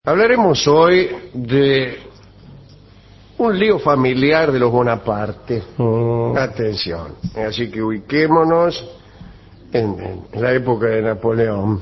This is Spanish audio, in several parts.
Hablaremos hoy de un lío familiar de los Bonaparte. Atención. Así que ubiquémonos en la época de Napoleón.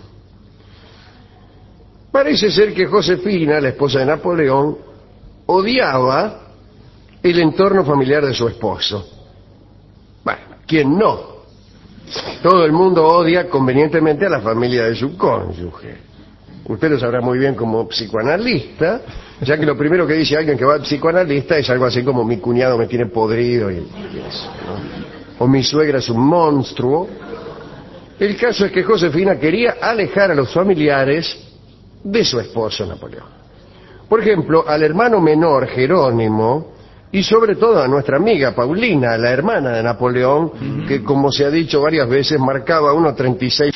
Parece ser que Josefina, la esposa de Napoleón, odiaba el entorno familiar de su esposo. Bueno, ¿quién no? Todo el mundo odia convenientemente a la familia de su cónyuge. Usted lo sabrá muy bien como psicoanalista, ya que lo primero que dice alguien que va al psicoanalista es algo así como mi cuñado me tiene podrido y eso, ¿no? O mi suegra es un monstruo. El caso es que Josefina quería alejar a los familiares de su esposo Napoleón. Por ejemplo, al hermano menor Jerónimo y sobre todo a nuestra amiga Paulina, la hermana de Napoleón, que como se ha dicho varias veces marcaba 1,36.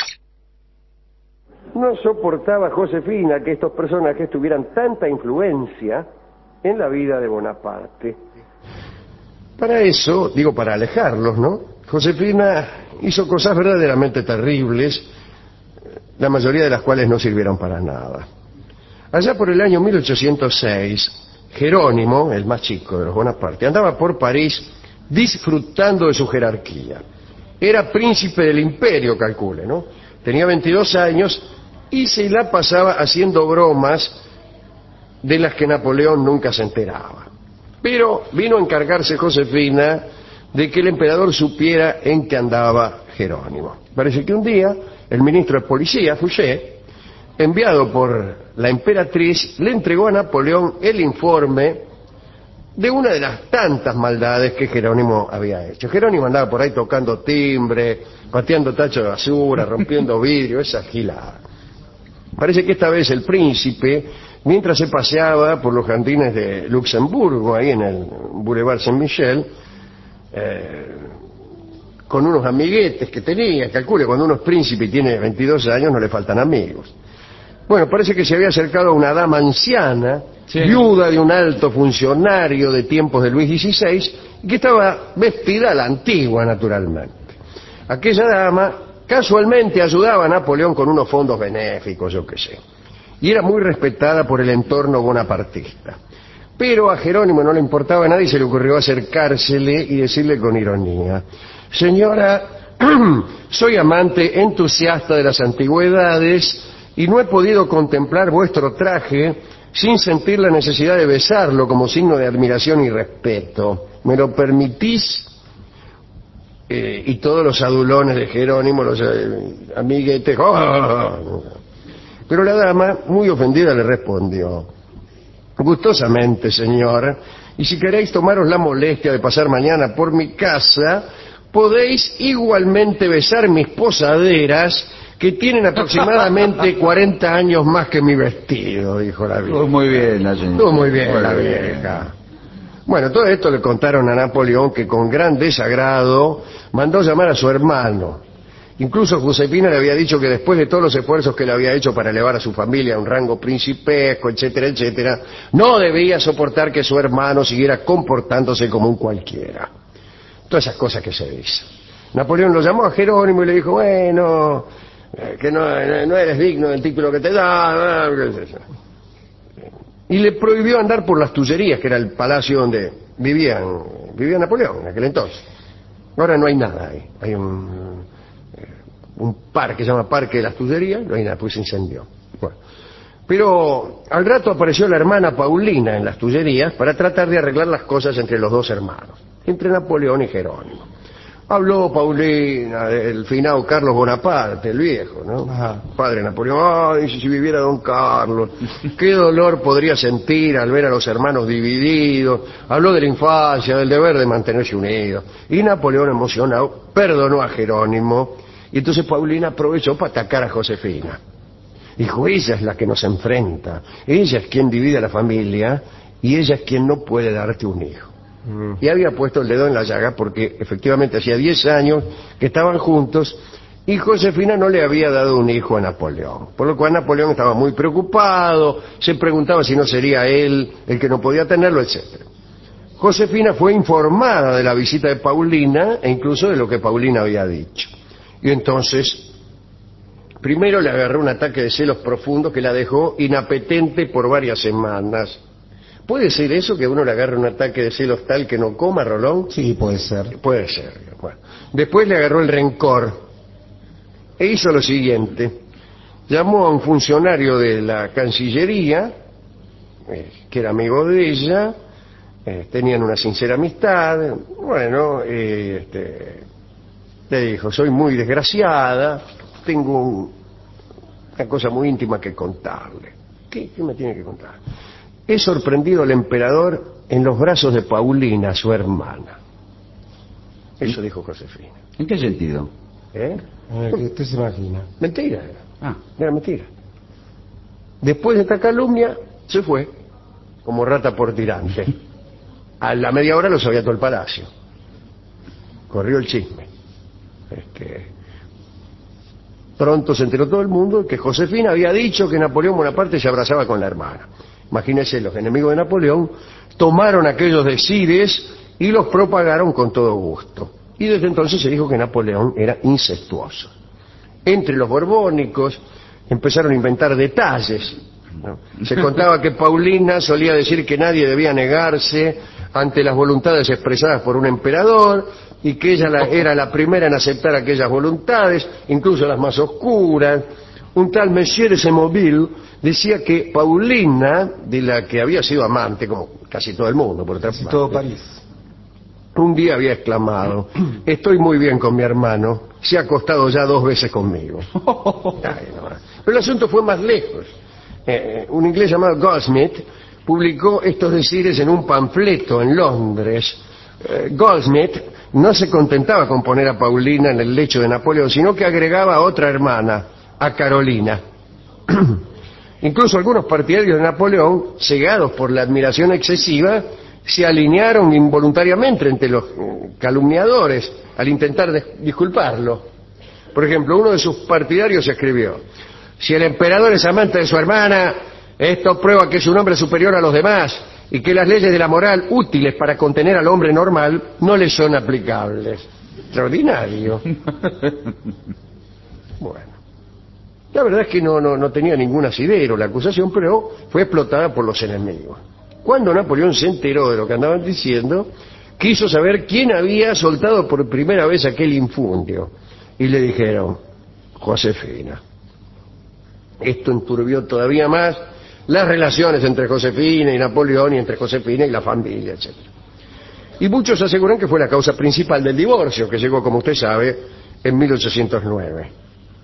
No soportaba Josefina que estos personajes tuvieran tanta influencia en la vida de Bonaparte. Para eso, digo, para alejarlos, ¿no? Josefina hizo cosas verdaderamente terribles, la mayoría de las cuales no sirvieron para nada. Allá por el año 1806, Jerónimo, el más chico de los Bonaparte, andaba por París disfrutando de su jerarquía. Era príncipe del imperio, calcule, ¿no? Tenía 22 años y se la pasaba haciendo bromas de las que Napoleón nunca se enteraba. Pero vino a encargarse Josefina de que el emperador supiera en qué andaba Jerónimo. Parece que un día el ministro de Policía, Fouché, enviado por la emperatriz, le entregó a Napoleón el informe de una de las tantas maldades que Jerónimo había hecho. Jerónimo andaba por ahí tocando timbre, pateando tachos de basura, rompiendo vidrio, esa gilada. Parece que esta vez el príncipe, mientras se paseaba por los jardines de Luxemburgo, ahí en el Boulevard Saint-Michel, con unos amiguetes que tenía, calcule, cuando uno es príncipe y tiene 22 años no le faltan amigos. Bueno, parece que se había acercado a una dama anciana, viuda de un alto funcionario de tiempos de Luis XVI, y que estaba vestida a la antigua, naturalmente. Aquella dama casualmente ayudaba a Napoleón con unos fondos benéficos, yo qué sé, y era muy respetada por el entorno bonapartista. Pero a Jerónimo no le importaba nada y se le ocurrió acercársele y decirle con ironía: señora, soy amante entusiasta de las antigüedades y no he podido contemplar vuestro traje sin sentir la necesidad de besarlo como signo de admiración y respeto. ¿Me lo permitís? Y todos los adulones de Jerónimo, los amiguetes, ¡oh! Pero la dama, muy ofendida, le respondió: gustosamente, señor, y si queréis tomaros la molestia de pasar mañana por mi casa, podéis igualmente besar mis posaderas, que tienen aproximadamente 40 años más que mi vestido, dijo la vieja. Estuvo muy bien la señora. Estuvo muy bien la vieja. Bueno, todo esto le contaron a Napoleón, que con gran desagrado mandó llamar a su hermano. Incluso Josefina le había dicho que después de todos los esfuerzos que le había hecho para elevar a su familia a un rango principesco, etcétera, etcétera, no debía soportar que su hermano siguiera comportándose como un cualquiera. Todas esas cosas que se dicen. Napoleón lo llamó a Jerónimo y le dijo: bueno, que no eres digno del título que te da, y le prohibió andar por las Tullerías, que era el palacio donde vivía Napoleón en aquel entonces. Ahora no hay nada ahí. Hay un parque que se llama Parque de las Tullerías, no hay nada, pues se incendió. Bueno. Pero al rato apareció la hermana Paulina en las Tullerías para tratar de arreglar las cosas entre los dos hermanos, entre Napoleón y Jerónimo. Habló Paulina del finado Carlos Bonaparte, el viejo, ¿no? Ajá. Padre de Napoleón. Ay, si viviera don Carlos, qué dolor podría sentir al ver a los hermanos divididos. Habló de la infancia, del deber de mantenerse unidos. Y Napoleón, emocionado, perdonó a Jerónimo. Y entonces Paulina aprovechó para atacar a Josefina. Dijo: ella es la que nos enfrenta, ella es quien divide a la familia y ella es quien no puede darte un hijo. Y había puesto el dedo en la llaga porque efectivamente hacía 10 años que estaban juntos y Josefina no le había dado un hijo a Napoleón, por lo cual Napoleón estaba muy preocupado, se preguntaba si no sería él el que no podía tenerlo, etcétera. Josefina fue informada de la visita de Paulina e incluso de lo que Paulina había dicho. Y entonces Primero le agarró un ataque de celos profundos que la dejó inapetente por varias semanas. ¿Puede ser eso, que uno le agarre un ataque de celos tal que no coma, Rolón? Sí, puede ser. Puede ser. Bueno. Después le agarró el rencor e hizo lo siguiente. Llamó a un funcionario de la Cancillería, que era amigo de ella, tenían una sincera amistad. Bueno, le dijo: soy muy desgraciada, tengo una cosa muy íntima que contarle. ¿Qué me tiene que contar? He sorprendido al emperador en los brazos de Paulina, su hermana. Eso dijo Josefina. ¿En qué sentido? ¿Eh? ¿Qué usted se imagina? Mentira. Ah, Era mentira. Después de esta calumnia, se fue, como rata por tirante. A la media hora lo sabía todo el palacio. Corrió el chisme. Pronto se enteró todo el mundo que Josefina había dicho que Napoleón Bonaparte se abrazaba con la hermana. Imagínense, los enemigos de Napoleón tomaron aquellos decires y los propagaron con todo gusto. Y desde entonces se dijo que Napoleón era incestuoso. Entre los borbónicos empezaron a inventar detalles, ¿no? Se contaba que Paulina solía decir que nadie debía negarse ante las voluntades expresadas por un emperador, y que ella era la primera en aceptar aquellas voluntades, incluso las más oscuras. Un tal Monsieur de Semoville decía que Paulina, de la que había sido amante, como casi todo el mundo, por otra parte, Todo París, un día había exclamado: estoy muy bien con mi hermano, se ha acostado ya 2 veces conmigo. Ay, no. Pero el asunto fue más lejos. Un inglés llamado Goldsmith publicó estos decires en un panfleto en Londres. Goldsmith no se contentaba con poner a Paulina en el lecho de Napoleón, sino que agregaba a otra hermana, a Carolina. Incluso algunos partidarios de Napoleón, cegados por la admiración excesiva, se alinearon involuntariamente entre los calumniadores al intentar disculparlo. Por ejemplo, uno de sus partidarios escribió: si el emperador es amante de su hermana, esto prueba que es un hombre superior a los demás y que las leyes de la moral útiles para contener al hombre normal no le son aplicables. Extraordinario. Bueno, la verdad es que no tenía ningún asidero la acusación, pero fue explotada por los enemigos. Cuando Napoleón se enteró de lo que andaban diciendo, quiso saber quién había soltado por primera vez aquel infundio, y le dijeron: Josefina. Esto enturbió todavía más las relaciones entre Josefina y Napoleón, y entre Josefina y la familia, etc. Y muchos aseguran que fue la causa principal del divorcio, que llegó, como usted sabe, en 1809.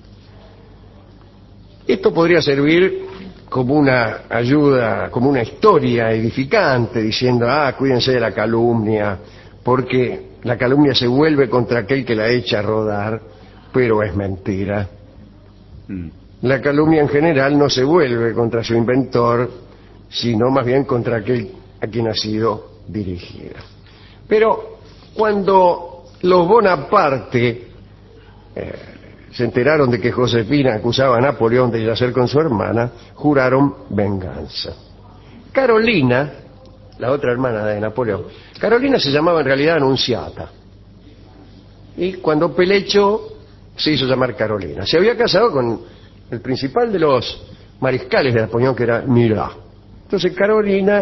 Esto podría servir como una ayuda, como una historia edificante, diciendo: cuídense de la calumnia, porque la calumnia se vuelve contra aquel que la echa a rodar, pero es mentira. La calumnia en general no se vuelve contra su inventor, sino más bien contra aquel a quien ha sido dirigida. Pero cuando los Bonaparte se enteraron de que Josefina acusaba a Napoleón de yacer con su hermana, juraron venganza. Carolina, la otra hermana de Napoleón, Carolina se llamaba en realidad Anunciata, y cuando pelechó se hizo llamar Carolina. Se había casado con el principal de los mariscales de Napoleón, que era Murat. Entonces Carolina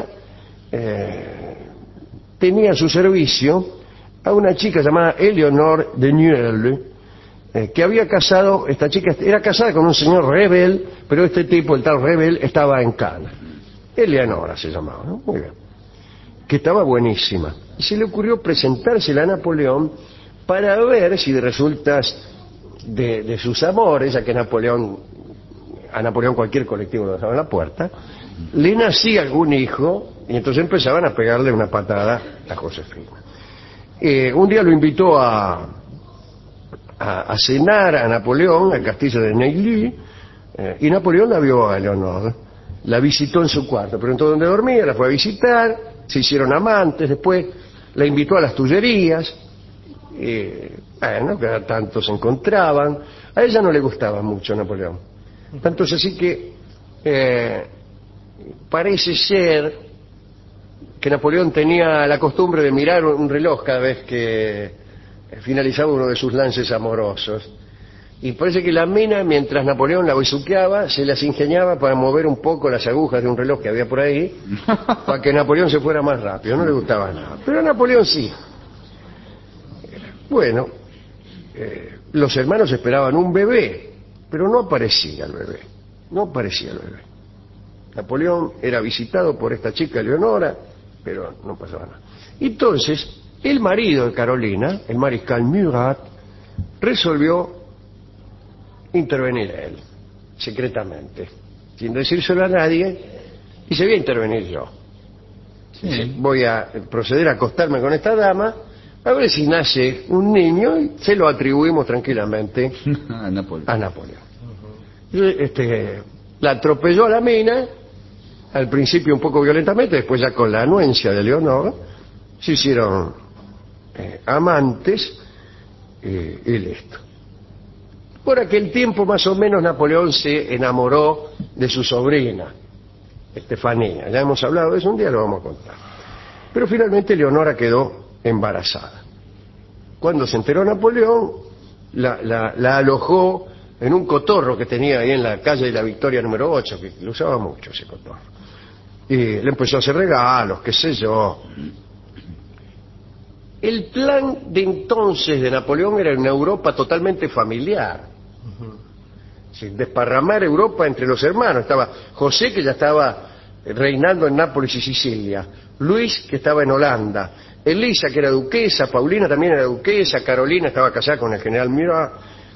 tenía a su servicio a una chica llamada Eleonore de Nueil, que había casado. Esta chica era casada con un señor Rebel, pero este tipo, el tal Rebel, estaba en Cana. Eleonora se llamaba, ¿no? Muy bien. Que estaba buenísima. Y se le ocurrió presentársela a Napoleón para ver si de resultas de sus amores, ya que a Napoleón cualquier colectivo lo dejaba en la puerta, le nacía algún hijo, y entonces empezaban a pegarle una patada a Josefina. Un día lo invitó a cenar a Napoleón al castillo de Neuilly, y Napoleón la vio a Eleonor, la visitó en su cuarto, preguntó dónde dormía, la fue a visitar, se hicieron amantes, después la invitó a las Tullerías, cada tanto se encontraban. A ella no le gustaba mucho Napoleón, tanto es así que parece ser que Napoleón tenía la costumbre de mirar un reloj cada vez que finalizaba uno de sus lances amorosos, Y parece que la mina, mientras Napoleón la besuqueaba, se las ingeniaba para mover un poco las agujas de un reloj que había por ahí, para que Napoleón se fuera más rápido. No le gustaba nada. Pero a Napoleón sí. Bueno, los hermanos esperaban un bebé, pero no aparecía el bebé. No aparecía el bebé. Napoleón era visitado por esta chica Leonora, pero no pasaba nada. Entonces, el marido de Carolina, el mariscal Murat, resolvió intervenir a él, secretamente, sin decírselo a nadie, y se voy a intervenir yo. Sí. Dice, voy a proceder a acostarme con esta dama, a ver si nace un niño, y se lo atribuimos tranquilamente A Napoleón. a Napoleón. La atropelló a la mina, al principio un poco violentamente, después ya con la anuencia de Leonor, se hicieron amantes y listo. Por aquel tiempo más o menos Napoleón se enamoró de su sobrina, Estefanía. Ya hemos hablado de eso, un día lo vamos a contar. Pero finalmente Leonora quedó embarazada. Cuando se enteró Napoleón, la alojó en un cotorro que tenía ahí en la calle de la Victoria número 8, que lo usaba mucho ese cotorro. Y le empezó a hacer regalos, qué sé yo. El plan de entonces de Napoleón era una Europa totalmente familiar. Sin desparramar Europa entre los hermanos. Estaba José, que ya estaba reinando en Nápoles y Sicilia. Luis, que estaba en Holanda. Elisa, que era duquesa. Paulina también era duquesa. Carolina estaba casada con el general Murat.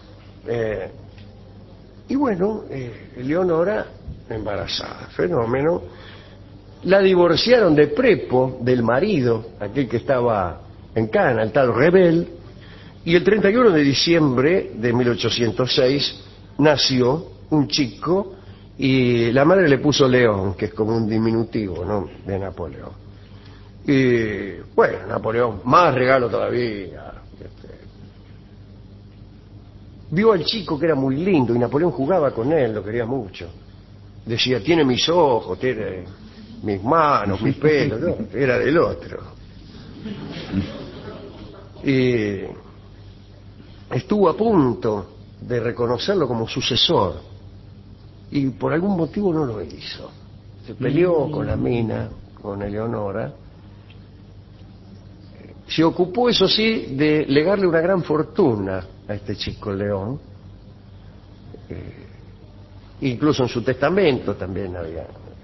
Y bueno, Leonora embarazada. Fenómeno. La divorciaron de Prepo, del marido, aquel que estaba en Cana, el tal Rebel. Y el 31 de diciembre de 1806 nació un chico y la madre le puso León, que es como un diminutivo, ¿no?, de Napoleón. Y bueno, Napoleón, más regalo todavía. Vio al chico que era muy lindo y Napoleón jugaba con él, lo quería mucho. Decía, tiene mis ojos, tiene mis manos, mis pelos, ¿no? Era del otro. Y estuvo a punto de reconocerlo como sucesor y por algún motivo no lo hizo. Se peleó con la mina, con Eleonora. Se ocupó, eso sí, de legarle una gran fortuna a este chico León. Incluso en su testamento también había.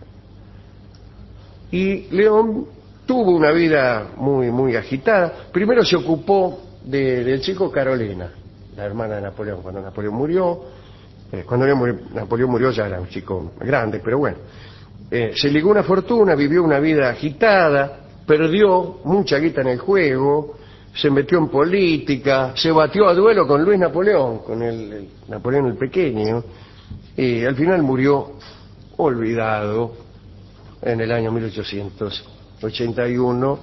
Y León tuvo una vida muy, muy agitada. Primero se ocupó del chico Carolina, la hermana de Napoleón, cuando Napoleón murió. Cuando Napoleón murió ya era un chico grande, pero bueno. Se ligó una fortuna, vivió una vida agitada, perdió mucha guita en el juego, se metió en política, se batió a duelo con Luis Napoleón, con el Napoleón el Pequeño, y al final murió olvidado en el año 1881.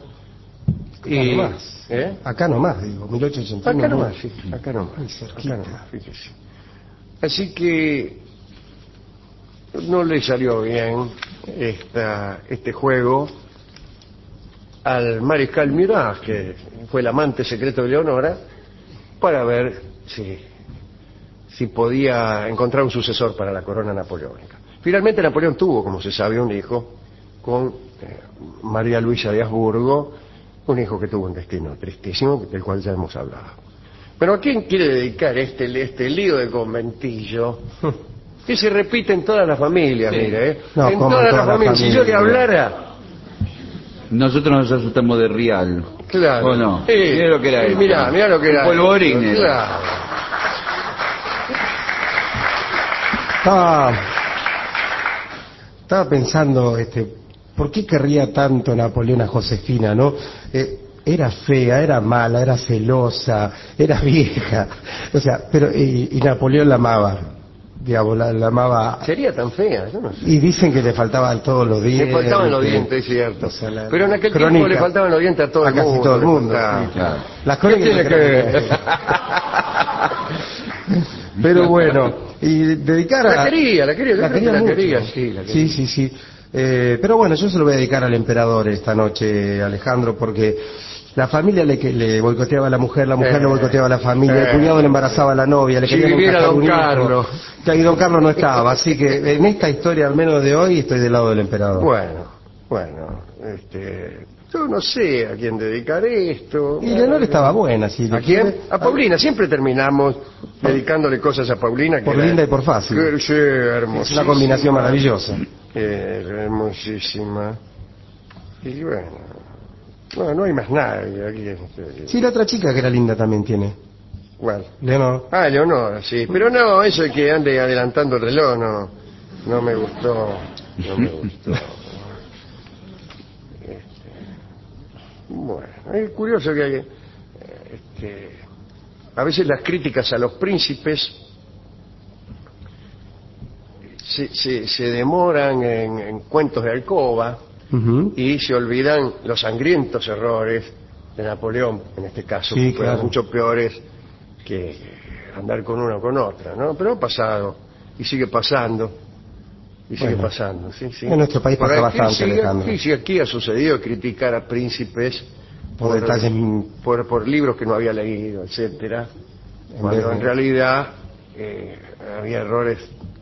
Acá nomás, digo, 1881. Acá nomás, sí, acá nomás. Muy cerquita. Acá nomás, fíjese. Así que no le salió bien este juego al mariscal Murat, que fue el amante secreto de Leonora, para ver si podía encontrar un sucesor para la corona napoleónica. Finalmente Napoleón tuvo, como se sabe, un hijo con María Luisa de Habsburgo, un hijo que tuvo un destino tristísimo, del cual ya hemos hablado. Pero ¿a quién quiere dedicar este lío de conventillo? Que se repite en todas las familias, Sí. mire, No, en como todas las familias. Si yo le hablara... Nosotros nos asustamos de Rial. Claro. ¿O no? Sí. Mira lo que era esto. Mirá lo que era. Polvorín esto. era. Claro. Estaba pensando, ¿por qué querría tanto Napoleón a Josefina, no? Era fea, era mala, era celosa, era vieja, o sea, pero y Napoleón la amaba, digamos, la amaba. Sería tan fea, yo no sé. Y dicen que le faltaban todos los dientes. Le faltaban los dientes, es cierto. O sea, pero en aquel crónica, tiempo le faltaban los dientes a todo el casi mundo. todo el le mundo. faltaban. Sí, claro. Claro. Las ¿Qué crónicas tiene que ver? Pero bueno, y dedicar a... La quería, yo creo que la mucho. quería, sí, la quería. Sí. Pero bueno, yo se lo voy a dedicar al emperador esta noche, Alejandro, porque La familia le boicoteaba a la mujer le boicoteaba a la familia, el cuñado le embarazaba a la novia, le Si querían viviera encajar don un hijo. Carlos. Y don Carlos no estaba, así que en esta historia, al menos de hoy, estoy del lado del emperador. Bueno, yo no sé a quién dedicar esto. Y Leonor estaba buena, sí. ¿A quién? A Paulina. Siempre terminamos dedicándole cosas a Paulina. Por linda y por fácil. Sí, hermosísima. Es una combinación maravillosa. Hermosísima. Y bueno, no hay más nadie aquí. Sí, la otra chica que era linda también tiene. ¿Cuál? Leonor. Ah, Leonor, sí. Pero no, eso de que ande adelantando el reloj, no me gustó. No me gustó. Bueno, es curioso que hay, a veces las críticas a los príncipes se demoran en cuentos de alcoba y se olvidan los sangrientos errores de Napoleón, en este caso, sí, que fueron claro, mucho peores que andar con una o con otra, ¿no? Pero ha pasado y sigue pasando. Y sigue pasando, sí. En nuestro país pasa bastante, Alejandro. Sí, aquí ha sucedido criticar a príncipes por detalles, por libros que no había leído, etcétera, cuando en realidad había errores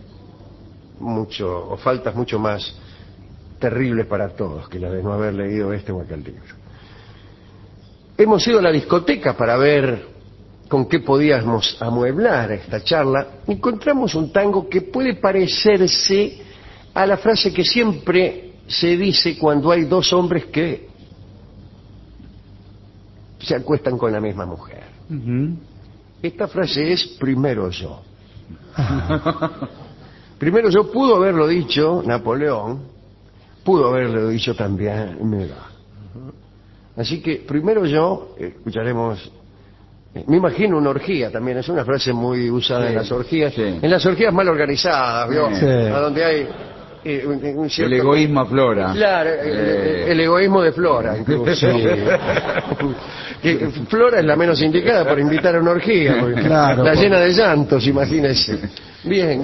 o faltas mucho más terribles para todos que la de no haber leído este o aquel libro. Hemos ido a la discoteca para ver con qué podíamos amueblar esta charla. Encontramos un tango que puede parecerse a la frase que siempre se dice cuando hay dos hombres que se acuestan con la misma mujer. Esta frase es primero yo. Primero yo pudo haberlo dicho Napoleón, pudo haberlo dicho también Mega. Así que primero yo, escucharemos, me imagino una orgía también, es una frase muy usada en las orgías, en las orgías mal organizadas, ¿vio? A donde hay un cierto... El egoísmo aflora. Claro, el egoísmo de Flora, incluso. Que Flora es la menos indicada para invitar a una orgía, porque la llena de llantos, imagínese. Bien.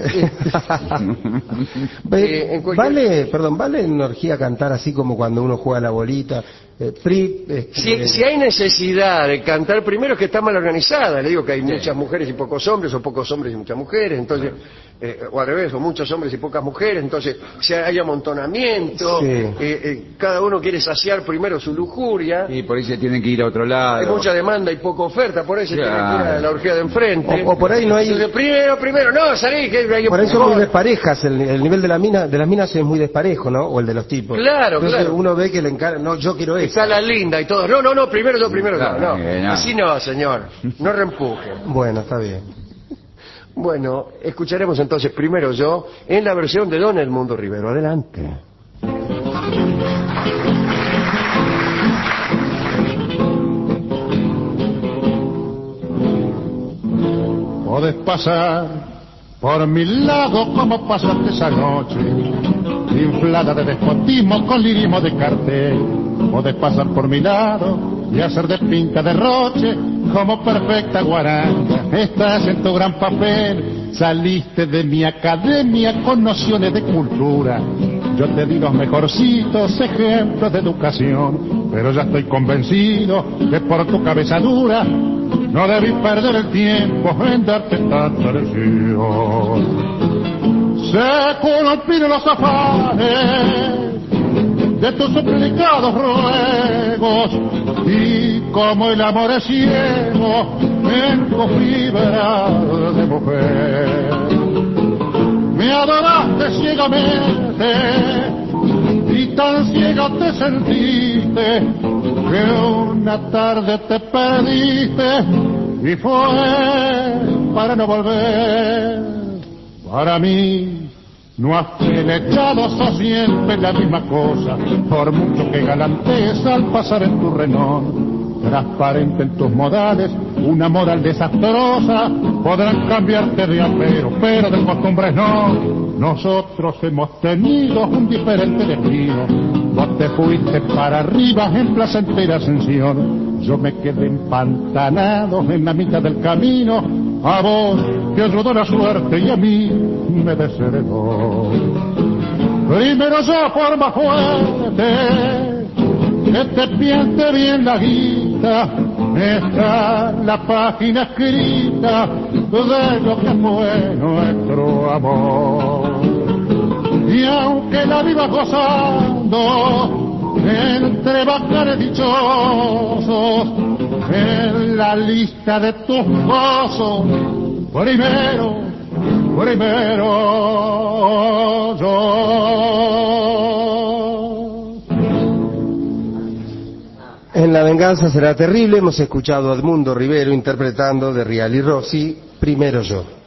¿Vale en orgía cantar así como cuando uno juega a la bolita? Si hay necesidad de cantar, primero es que está mal organizada. Le digo que hay muchas mujeres y pocos hombres, o pocos hombres y muchas mujeres, entonces, o al revés, o muchos hombres y pocas mujeres, entonces si hay amontonamiento, cada uno quiere saciar primero su lujuria. Y por ahí se tienen que ir a otro lado. Hay mucha demanda y poca oferta, por eso se tiene que ir a la orgía de enfrente. O por ahí no hay... Entonces, primero, no, salí, que hay por ahí son muy desparejas, el nivel de las minas es muy desparejo, ¿no? O el de los tipos. Claro, entonces uno ve que le encarga, no, yo quiero eso. Está la linda y todo. No, primero yo. No. Así no, señor. No reempuje. Bueno, está bien. Bueno, escucharemos entonces primero yo en la versión de Don Edmundo Rivero. Adelante. Podés pasar por mi lado como pasaste esa noche, inflada de despotismo con lirismo de cartel. Podés pasar por mi lado y hacer de pinta derroche como perfecta guaranga. Estás en tu gran papel, saliste de mi academia con nociones de cultura. Yo te di los mejorcitos ejemplos de educación, pero ya estoy convencido que por tu cabeza dura no debí perder el tiempo en darte tanta lección. Se columpinan los afanes de tus suplicados ruegos, y como el amor es ciego en tu fibra de mujer, me adoraste ciegamente y tan ciega te sentiste que una tarde te perdiste y fue para no volver. Para mí no has flechado, sos siempre la misma cosa, por mucho que galantees al pasar en tu Renault. Transparente en tus modales, una moral desastrosa, podrán cambiarte de apero, pero de costumbres no. Nosotros hemos tenido un diferente destino. Vos te fuiste para arriba en placentera ascensión, yo me quedé empantanado en la mitad del camino. A vos te ayudó la suerte y a mí me desheredó. Primero yo por más fuerte que te piense bien la guita, está la página escrita de lo que fue nuestro amor. Y aunque la vivas gozando entre bacanes dichosos, en la lista de tus gozos, primero yo. En La venganza será terrible hemos escuchado a Edmundo Rivero interpretando de Rial y Rossi, Primero yo.